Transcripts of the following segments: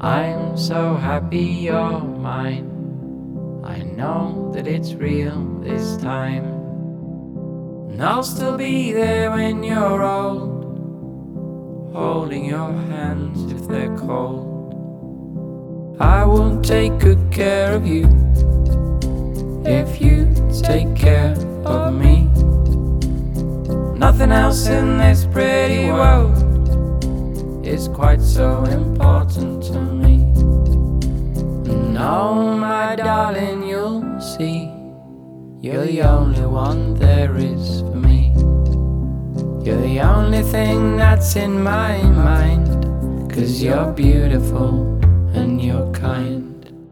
I'm so happy you're mine. I know that it's real this time, and I'll still be there when you're old, holding your hands if they're cold. I will take good care of you if you take care of me. Nothing else in this pretty world is quite so important to me. And oh, my darling, you'll see, you're the only one there is for me. You're the only thing that's in my mind, 'cause you're beautiful and you're kind.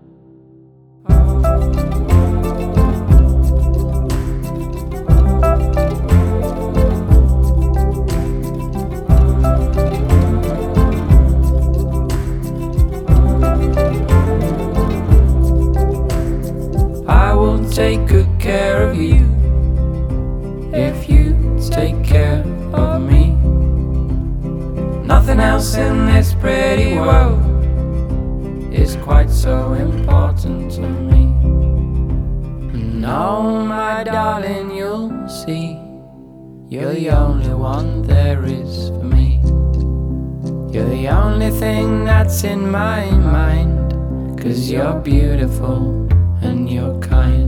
I will take good care of you if you take care of me. Nothing else in this pretty world is quite so important to me. And oh, my darling, you'll see, you're the only one there is for me. You're the only thing that's in my mind, 'cause you're beautiful and you're kind.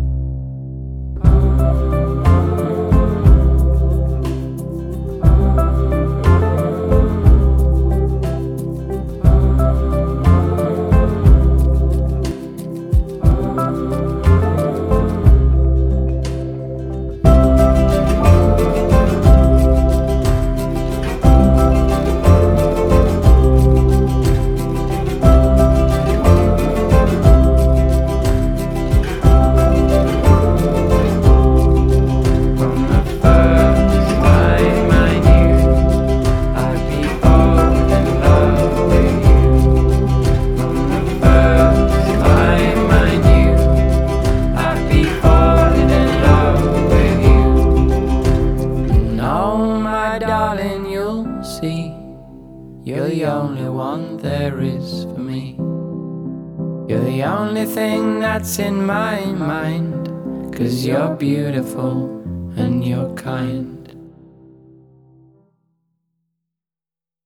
Darling, you'll see, you're the only one there is for me. You're the only thing that's in my mind, 'cause you're beautiful and you're kind.